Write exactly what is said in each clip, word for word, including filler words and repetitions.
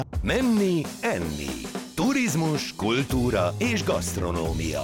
Menni, enni. Turizmus, kultúra és gasztronómia.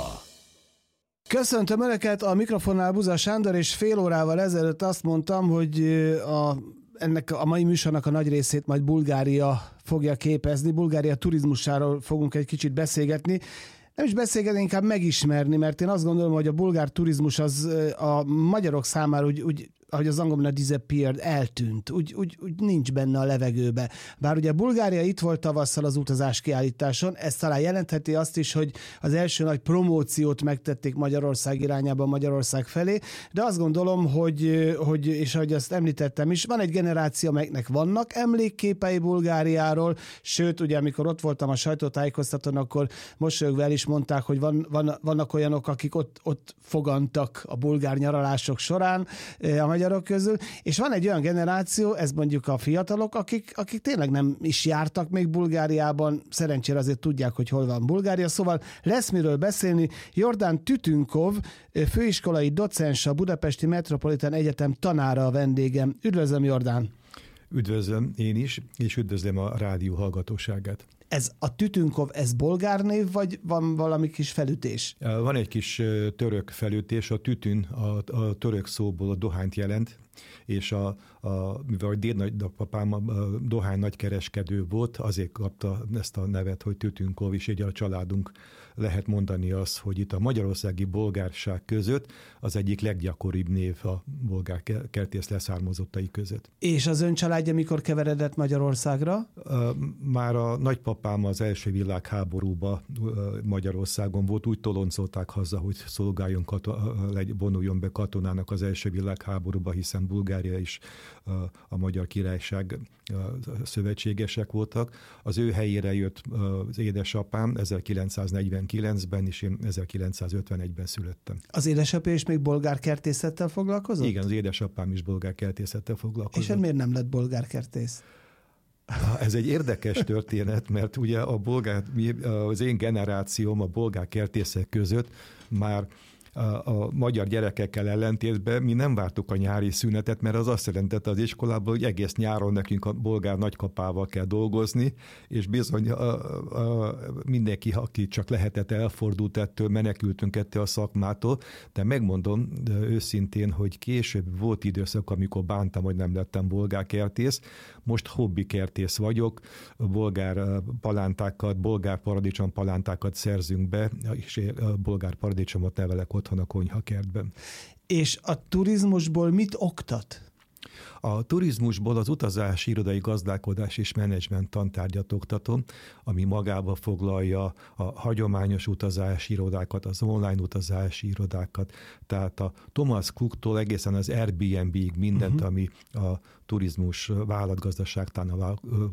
Köszöntöm Önöket, a mikrofonnál Buza Sándor, és fél órával ezelőtt azt mondtam, hogy a, ennek a mai műsornak a nagy részét majd Bulgária fogja képezni. Bulgária turizmusáról fogunk egy kicsit beszélgetni. Nem is beszélgetni, inkább megismerni, mert én azt gondolom, hogy a bulgár turizmus az a magyarok számára úgy, úgy ahogy az angolban a disappeared, eltűnt, úgy, úgy, úgy nincs benne a levegőbe. Bár ugye Bulgária itt volt tavasszal az utazás kiállításon, ez talán jelentheti azt is, hogy az első nagy promóciót megtették Magyarország irányába, Magyarország felé, de azt gondolom, hogy, hogy és ahogy azt említettem is, van egy generáció, amelyeknek vannak emlékképei Bulgáriáról, sőt, ugye amikor ott voltam a sajtótájékoztatón, akkor mosolyogva el is mondták, hogy van, van, vannak olyanok, akik ott, ott fogantak a bulgár nyaralások során, a magyarok közül, és van egy olyan generáció, ez mondjuk a fiatalok, akik, akik tényleg nem is jártak még Bulgáriában, szerencsére azért tudják, hogy hol van Bulgária, szóval lesz miről beszélni. Jordán Tütünkov, főiskolai docens, a Budapesti Metropolitán Egyetem tanára a vendégem. Üdvözlöm, Jordán! Üdvözlöm én is, és üdvözlöm a rádió hallgatóságát. Ez a Tütünkov, ez bolgár név, vagy van valami kis felütés? Van egy kis török felütés, a tütün a, a török szóból a dohányt jelent, és a, a, mivel a dédnagypapám a dohány nagykereskedő volt, azért kapta ezt a nevet, hogy Tütünkov, és így a családunk lehet mondani azt, hogy itt a magyarországi bolgárság között az egyik leggyakoribb név a bolgár kertész leszármazottai között. És az ön családja mikor keveredett Magyarországra? Már a nagypapám az első világháborúban Magyarországon volt, úgy toloncolták haza, hogy szolgáljon, vonuljon be katonának az első világháborúba, hiszen Bulgária és a Magyar Királyság szövetségesek voltak. Az ő helyére jött az édesapám ezerkilencszáznegyvenkilencben, és én ezerkilencszázötvenegyben születtem. Az édesapja is még bolgárkertészettel foglalkozott? Igen, az édesapám is bolgárkertészettel foglalkozott. És miért nem lett bolgárkertész? Ez egy érdekes történet, mert ugye a bolgár, az én generációm a bolgárkertészek között már A, a magyar gyerekekkel ellentétben mi nem vártuk a nyári szünetet, mert az azt jelentette az iskolában, hogy egész nyáron nekünk a bolgár nagykapával kell dolgozni, és bizony a, a, mindenki, aki csak lehetett, elfordult ettől, menekültünk ettől a szakmától, de megmondom de őszintén, hogy később volt időszak, amikor bántam, hogy nem lettem bolgárkertész, most hobbikertész vagyok, bolgár palántákat, bolgár paradicsom palántákat szerzünk be, és bolgár paradicsomot nevelek otthon a konyhakertben. És a turizmusból mit oktat? A turizmusból az utazási, irodai gazdálkodás és menedzsment tantárgyat oktatom, ami magába foglalja a hagyományos utazási irodákat, az online utazási irodákat, tehát a Thomas Cooktól egészen az Airbnb-ig mindent, uh-huh. ami a turizmus vállalatgazdaságtánál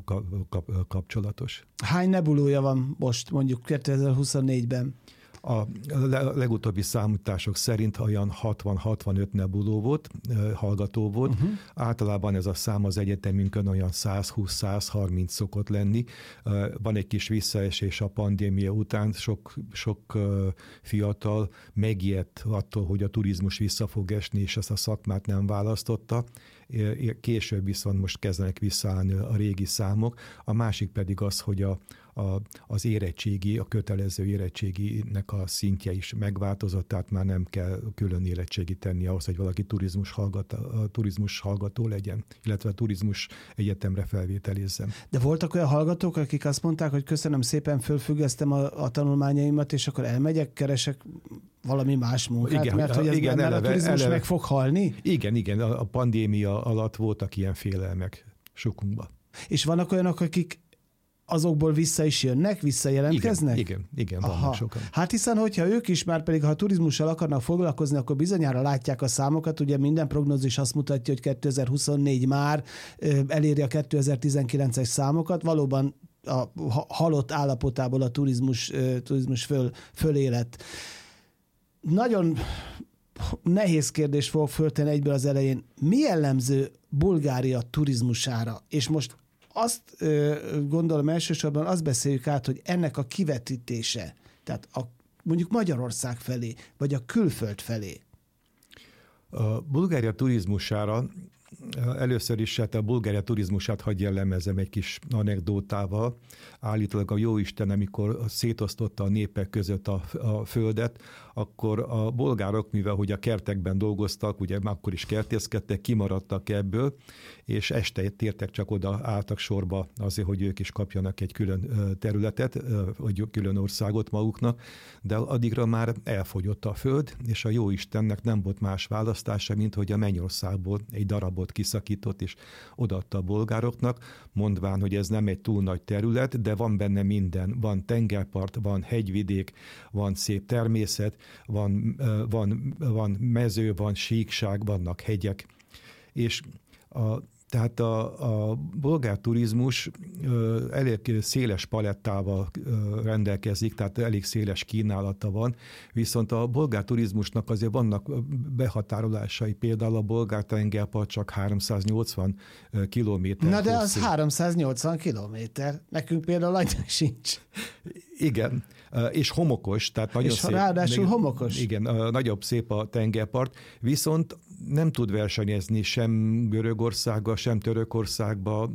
kapcsolatos. Hány nebulója van most mondjuk kétezer-huszonnégyben? A legutóbbi számítások szerint olyan hatvan-hatvanöt nebuló volt, hallgató volt. Uh-huh. Általában ez a szám az egyetemünkön olyan százhúsz-százharminc szokott lenni. Van egy kis visszaesés a pandémia után, sok, sok fiatal megijedt attól, hogy a turizmus vissza fog esni, és ezt a szakmát nem választotta. Később viszont most kezdenek visszaállni a régi számok. A másik pedig az, hogy a A, az érettségi, a kötelező érettséginek a szintje is megváltozott, tehát már nem kell külön érettségi tenni ahhoz, hogy valaki turizmus, hallgat, turizmus hallgató legyen, illetve a turizmus egyetemre felvételizzen. De voltak olyan hallgatók, akik azt mondták, hogy köszönöm szépen, fölfüggesztem a, a tanulmányaimat, és akkor elmegyek, keresek valami más munkát, igen, mert hogy ez igen, eleve, a turizmus eleve, meg fog halni? Igen, igen, a, a pandémia alatt voltak ilyen félelmek sokunkban. És vannak olyanok, akik azokból vissza is jönnek, visszajelentkeznek? Igen, igen, igen, vannak sokan. Hát hiszen, hogyha ők is már pedig, ha a turizmussal akarnak foglalkozni, akkor bizonyára látják a számokat, ugye minden prognózis azt mutatja, hogy kétezer-huszonnégy már eléri a kétezer-tizenkilences számokat, valóban a halott állapotából a turizmus, turizmus föl, fölélett. Nagyon nehéz kérdést fogok föltenni egyből az elején. Mi jellemző Bulgária turizmusára? És most azt ö, gondolom elsősorban azt beszéljük át, hogy ennek a kivetítése, tehát a, mondjuk Magyarország felé, vagy a külföld felé. A Bulgária turizmusára először is hát a Bulgária turizmusát hadd jellemezem egy kis anekdótával. Állítólag a Jóisten, amikor szétosztotta a népek között a, a földet, akkor a bolgárok, mivel hogy a kertekben dolgoztak, ugye akkor is kertészkedtek, kimaradtak ebből, és este tértek csak oda, álltak sorba azért, hogy ők is kapjanak egy külön területet, vagy külön országot maguknak, de addigra már elfogyott a föld, és a Jóistennek nem volt más választása, mint hogy a Mennyországból egy darabot kiszakított, és odaadta a bolgároknak, mondván, hogy ez nem egy túl nagy terület, de van benne minden. Van tengerpart, van hegyvidék, van szép természet, van, van, van mező, van síkság, vannak hegyek. És a Tehát a, a bolgár turizmus ö, elég széles palettával ö, rendelkezik, tehát elég széles kínálata van, viszont a bolgár turizmusnak azért vannak behatárolásai, például a bolgár tengerpart csak háromszáznyolcvan kilométer. Na de az hosszú. háromszáznyolcvan kilométer, nekünk például annyi sincs. Igen, és homokos, tehát nagyon és szép. ráadásul homokos. Igen, nagyobb szép a tengerpart, viszont nem tud versenyezni sem Görögországgal, sem Törökországba,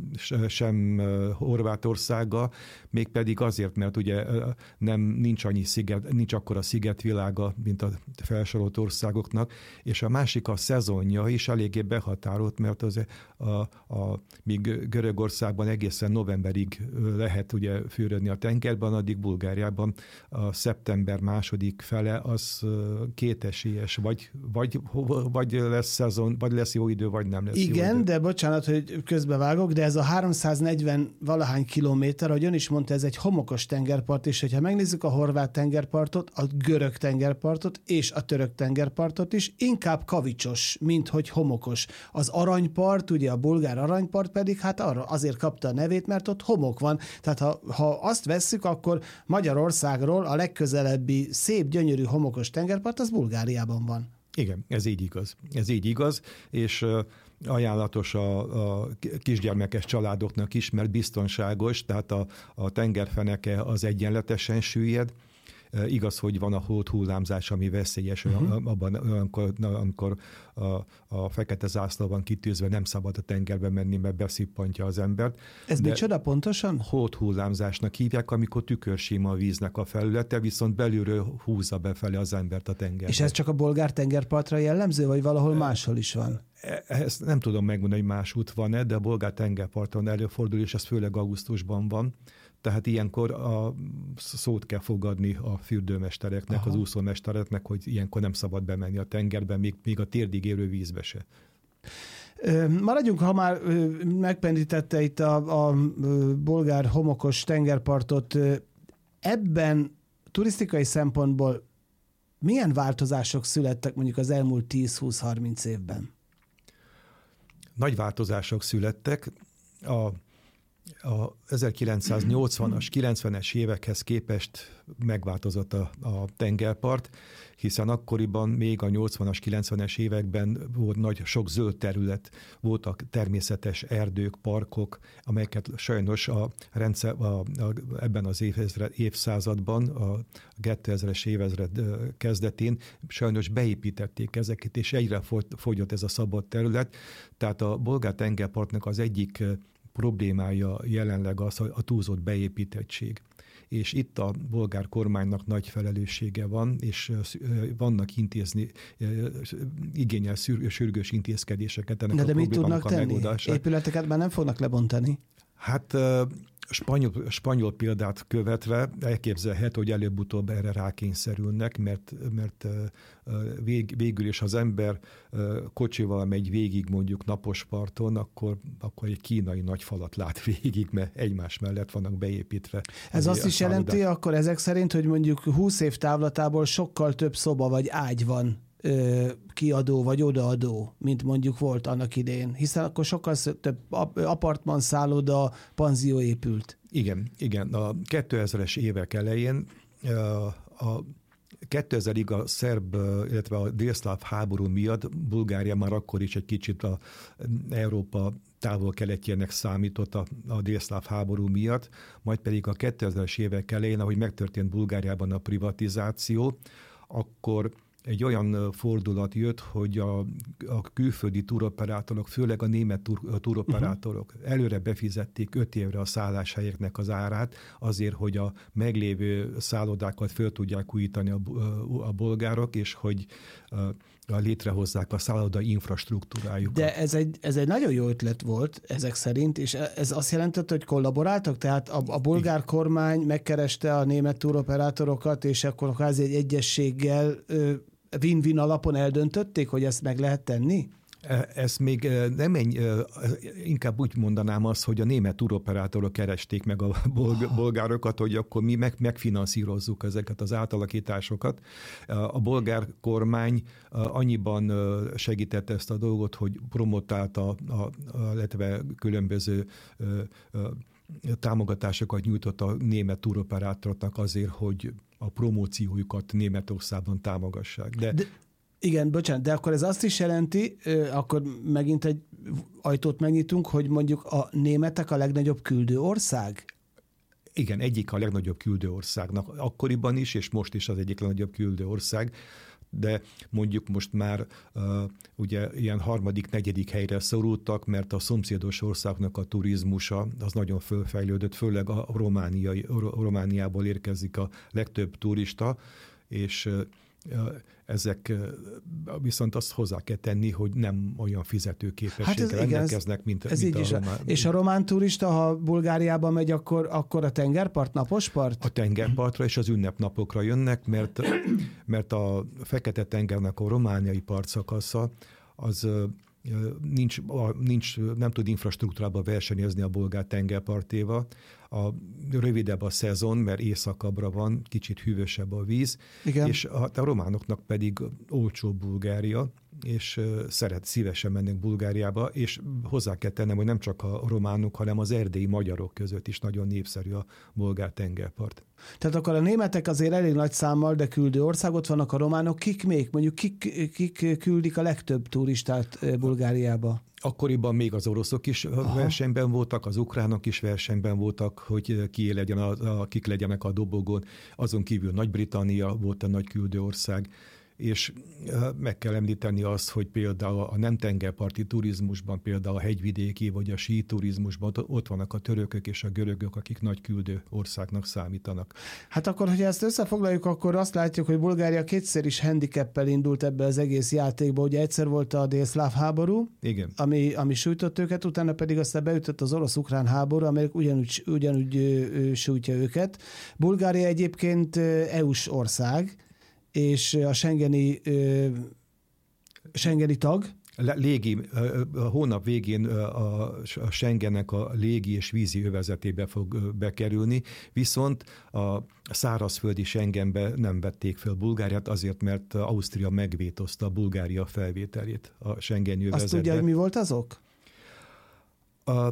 sem Horvátországgal, mégpedig azért, mert ugye nem, nincs annyi sziget, nincs akkora szigetvilága, mint a felsorolt országoknak, és a másik a szezonja is eléggé behatárolt, mert az a, a, míg Görögországban egészen novemberig lehet ugye fürödni a tengerben, addig Bulgáriában a szeptember második fele az kétesélyes, vagy, vagy, vagy lesz szezon, vagy lesz jó idő, vagy nem lesz Igen, jó idő. de bocsánat, hogy közbevágok, de ez a háromszáznegyven valahány kilométer, ahogy ön is mondta, ez egy homokos tengerpart, és hogyha megnézzük a horvát tengerpartot, a görög tengerpartot és a török tengerpartot is, inkább kavicsos, mint hogy homokos. Az aranypart, ugye a bulgár aranypart pedig hát arra azért kapta a nevét, mert ott homok van. Tehát ha, ha azt vesszük, akkor Magyarországról a legközelebbi szép, gyönyörű homokos tengerpart az Bulgáriában van. Igen, ez így igaz. Ez így igaz, és ajánlatos a, a kisgyermekes családoknak is, mert biztonságos, tehát a, a tengerfeneke az egyenletesen süllyed. Igaz, hogy van a hódhullámzás, ami veszélyes, uh-huh. abban, amikor, amikor a, a fekete zászló van kitűzve, nem szabad a tengerbe menni, mert beszippantja az embert. Ez De micsoda pontosan? Hódhullámzásnak hívják, amikor tükörsima a víznek a felülete, viszont belülről húzza befele az embert a tengerbe. És ez csak a bolgár tengerpartra jellemző, vagy valahol máshol is van? Ezt nem tudom megmondani, hogy más út van-e, de a bolgár tengerparton előfordul, és ez főleg augusztusban van. Tehát ilyenkor a szót kell fogadni a fürdőmestereknek, Aha. az úszómestereknek, hogy ilyenkor nem szabad bemenni a tengerbe, még, még a térdig érő vízbe se. Maradjunk, ha már megpendítette itt a, a bolgár homokos tengerpartot. Ebben turisztikai szempontból milyen változások születtek mondjuk az elmúlt tíz-húsz-harminc évben? Nagy változások születtek. A A ezerkilencszáznyolcvanas, kilencvenes évekhez képest megváltozott a, a tengerpart, hiszen akkoriban még a nyolcvanas, kilencvenes években volt nagy, sok zöld terület, voltak természetes erdők, parkok, amelyeket sajnos a rendszer, a, a, ebben az évezred, évszázadban, a kétezres évezred kezdetén sajnos beépítették ezeket, és egyre fogyott ez a szabad terület. Tehát a bolgár tengerpartnak az egyik problémája jelenleg az, hogy a túlzott beépítettség. És itt a bolgár kormánynak nagy felelőssége van, és vannak intézni, igényel sürgős intézkedéseket ennek de a de problémának mit tudnak a megoldása. tenni? Épületeket már nem fognak lebontani? Hát spanyol, spanyol példát követve elképzelhető, hogy előbb-utóbb erre rákényszerülnek, mert, mert vég, végül is az ember kocsival megy végig mondjuk napos parton, akkor, akkor egy kínai nagy falat lát végig, mert egymás mellett vannak beépítve. Ez azt is jelenti szállodák. Akkor ezek szerint, hogy mondjuk húsz év távlatából sokkal több szoba vagy ágy van kiadó vagy odaadó, mint mondjuk volt annak idején, hiszen akkor sokkal több apartman, szálloda, panzió épült. Igen, igen. A kétezres évek elején a kétezerig a szerb, illetve a délszláv háború miatt Bulgária már akkor is egy kicsit a Európa távol-keletjének számított a, a délszláv háború miatt, majd pedig a kétezres évek elején, ahogy megtörtént Bulgáriában a privatizáció, akkor egy olyan fordulat jött, hogy a, a külföldi túroperátorok, főleg a német túr, a túroperátorok uh-huh. előre befizették öt évre a szálláshelyeknek az árát, azért, hogy a meglévő szállodákat föl tudják újítani a, a bolgárok, és hogy a, a létrehozzák a szálloda infrastruktúrájukat. De ez egy, ez egy nagyon jó ötlet volt ezek szerint, és ez azt jelentette, hogy kollaboráltak? Tehát a, a bolgár kormány megkereste a német túroperátorokat, és akkor kvázi egy egyességgel win-win alapon eldöntötték, hogy ezt meg lehet tenni? Ez még nem ennyi, inkább úgy mondanám azt, hogy a német túroperátorok keresték meg a bolgárokat, hogy akkor mi meg, megfinanszírozzuk ezeket az átalakításokat. A bolgár kormány annyiban segítette ezt a dolgot, hogy promotálta, a, illetve különböző támogatásokat nyújtott a német túroperátoroknak azért, hogy a promóciójukat Németországban támogassák. De, de igen, bocsánat, de akkor ez azt is jelenti, akkor megint egy ajtót megnyitunk, hogy mondjuk a németek a legnagyobb küldő ország? Igen, egyik a legnagyobb küldő országnak. Akkoriban is, és most is az egyik legnagyobb küldő ország, de mondjuk most már uh, ugye ilyen harmadik, negyedik helyre szorultak, mert a szomszédos országnak a turizmusa az nagyon fölfejlődött, főleg a romániai, Romániából érkezik a legtöbb turista, és uh, ezek viszont azt hozzá kell tenni, hogy nem olyan fizetőképességgel hát rendelkeznek, mint, ez mint így a is román. És a román turista, ha Bulgáriába megy, akkor, akkor a tengerpart, napospart? A tengerpartra és az ünnepnapokra jönnek, mert, mert a Fekete-tengernek a romániai partszakasza az nincs, nincs, nem tud infrastruktúrába versenyezni a bolgár tengerpartéval. A rövidebb a szezon, mert éjszakabbra van, kicsit hűvösebb a víz, igen. És a, a románoknak pedig olcsó Bulgária, és szeret, szívesen mennek Bulgáriába, és hozzá kell tennem, hogy nem csak a románok, hanem az erdélyi magyarok között is nagyon népszerű a bolgár tengerpart. Tehát akkor a németek azért elég nagy számmal, de küldő országot vannak, a románok. Kik még? Mondjuk kik, kik küldik a legtöbb turistát Bulgáriába? Akkoriban még az oroszok is Aha. versenyben voltak, az ukránok is versenyben voltak, hogy ki legyen a, a, kik legyenek a dobogón. Azon kívül Nagy-Britannia volt a nagy küldő ország, és meg kell említeni azt, hogy például a nem tengerparti turizmusban, például a hegyvidéki vagy a sí turizmusban ott vannak a törökök és a görögök, akik nagy küldő országnak számítanak. Hát akkor, hogyha ezt összefoglaljuk, akkor azt látjuk, hogy Bulgária kétszer is handicappel indult ebbe az egész játékba. Ugye egyszer volt a délszláv háború, Igen. Ami, ami sújtott őket, utána pedig aztán beütött az orosz-ukrán háború, amelyik ugyanúgy, ugyanúgy ö, sújtja őket. Bulgária egyébként é u-s ország, és a schengeni, schengeni tag. Légi, a hónap végén a Schengennek a légi és vízi övezetébe fog bekerülni, viszont a szárazföldi Schengenbe nem vették fel Bulgáriát, azért, mert Ausztria megvétozta a Bulgária felvételét a Schengeni övezetbe. Azt tudja, hogy mi volt az ok? A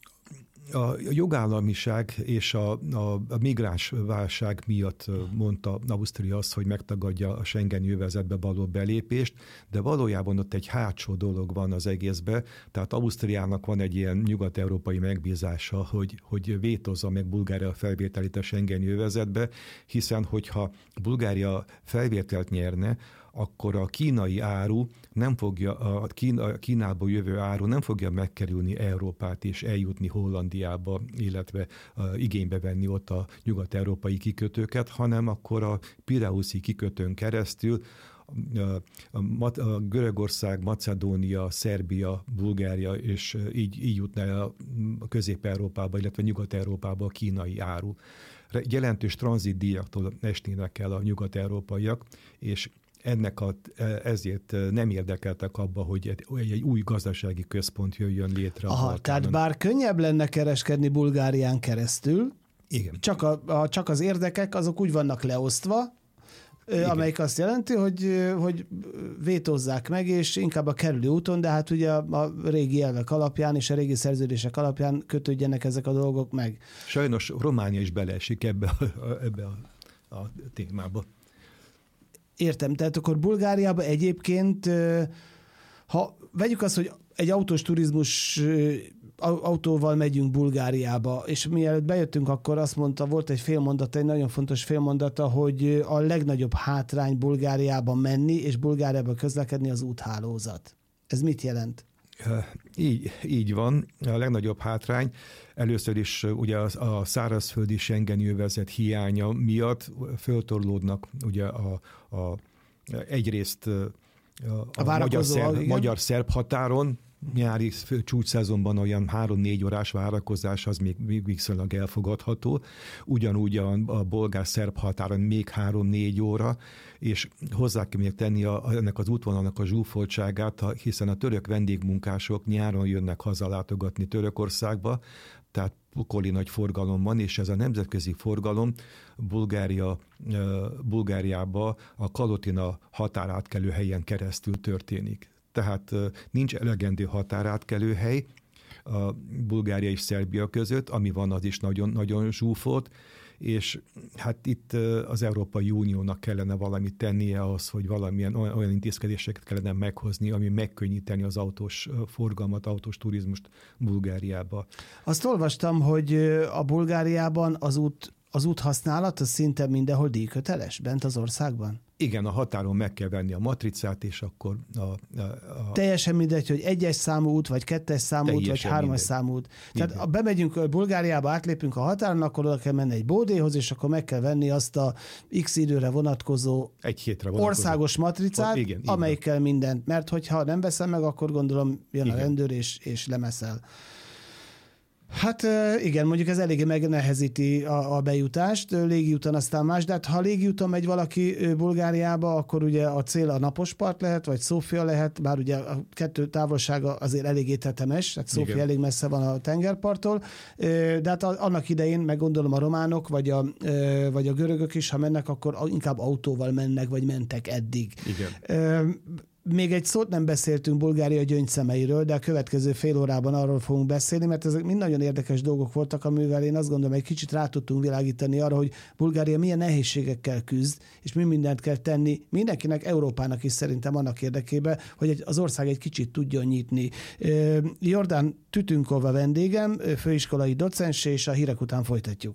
A jogállamiság és a, a, a migráns válság miatt mondta Ausztria azt, hogy megtagadja a Schengeni övezetbe való belépést, de valójában ott egy hátsó dolog van az egészben, tehát Ausztriának van egy ilyen nyugat-európai megbízása, hogy, hogy vétózza meg Bulgária felvételét a Schengeni övezetbe, hiszen hogyha Bulgária felvételt nyerne, akkor a kínai áru nem fogja, a Kína, Kínából jövő áru nem fogja megkerülni Európát és eljutni Hollandiába, illetve uh, igénybe venni ott a nyugat-európai kikötőket, hanem akkor a Pireuszi kikötőn keresztül a, a Görögország, Macedónia, Szerbia, Bulgária, és így, így jutna el a Közép-Európába, illetve Nyugat-Európába a kínai áru. Jelentős tranzitdíjaktól esnének el a nyugat-európaiak, és ennek a, ezért nem érdekeltek abba, hogy egy, egy új gazdasági központ jöjjön létre. Aha, tehát bár könnyebb lenne kereskedni Bulgárián keresztül, igen. Csak, a, a, csak az érdekek azok úgy vannak leosztva, igen. Amelyik azt jelenti, hogy, hogy vétózzák meg, és inkább a kerülő úton, de hát ugye a, a régi elvek alapján és a régi szerződések alapján kötődjenek ezek a dolgok meg. Sajnos Románia is beleesik ebbe a, ebbe a, a témába. Értem, tehát akkor Bulgáriában egyébként, ha vegyük azt, hogy egy autós turizmus autóval megyünk Bulgáriába, és mielőtt bejöttünk, akkor azt mondta, volt egy félmondata, egy nagyon fontos félmondata, hogy a legnagyobb hátrány Bulgáriába menni, és Bulgáriába közlekedni az úthálózat. Ez mit jelent? Így, így van. A legnagyobb hátrány először is ugye a, a szárazföldi Schengeni övezet hiánya miatt föltorlódnak ugye a, a, egyrészt a, a, a magyar-szerb, magyar-szerb határon, nyári csúcsszezonban olyan három-négy órás várakozás az még viszonylag elfogadható. Ugyanúgy a, a bolgár-szerb határon még három-négy óra, és hozzá kell még tenni a, ennek az útvonalnak a zsúfoltságát, hiszen a török vendégmunkások nyáron jönnek hazalátogatni Törökországba, tehát pokoli nagy forgalom van, és ez a nemzetközi forgalom Bulgária, Bulgáriába a Kalotina határátkelő helyen keresztül történik. Tehát nincs elegendő határátkelőhely a Bulgária és Szerbia között, ami van, az is nagyon, nagyon zsúfolt, és hát itt az Európai Uniónak kellene valamit tennie ahhoz, hogy valamilyen olyan intézkedéseket kellene meghozni, ami megkönnyíteni az autós forgalmat, autós turizmust Bulgáriába. Azt olvastam, hogy a Bulgáriában az út, az úthasználat az szinte mindenhol díjköteles bent az országban? Igen, a határon meg kell venni a matricát, és akkor a... a, a... Teljesen mindegy, hogy egyes számú út, vagy kettes számú út, vagy hármas mindegy. számú út. Tehát ha bemegyünk Bulgáriába, átlépünk a határon, akkor oda kell menni egy bódéhoz, és akkor meg kell venni azt a X időre vonatkozó, egy hétre vonatkozó országos matricát, igen, amelyikkel mindent. Mert hogyha nem veszem meg, akkor gondolom jön igen. a rendőr, és, és lemeszel. Hát igen, mondjuk ez eléggé megnehezíti a, a bejutást, légiúton aztán más, de hát ha légiúton megy valaki Bulgáriába, akkor ugye a cél a Napospart lehet, vagy Szófia lehet, bár ugye a kettő távolsága azért eléggé tetemes, tehát Szófia elég messze van a tengerparttól, de hát annak idején, meg gondolom a románok, vagy a, vagy a görögök is, ha mennek, akkor inkább autóval mennek, vagy mentek eddig. Igen. Még egy szót nem beszéltünk Bulgária gyöngyszemeiről, de a következő fél órában arról fogunk beszélni, mert ezek mind nagyon érdekes dolgok voltak, amivel én azt gondolom, egy kicsit rá tudtunk világítani arra, hogy Bulgária milyen nehézségekkel küzd, és mi mindent kell tenni mindenkinek, Európának is szerintem annak érdekében, hogy az ország egy kicsit tudjon nyitni. Jordán Tütünkova vendégem, főiskolai docens, és a hírek után folytatjuk.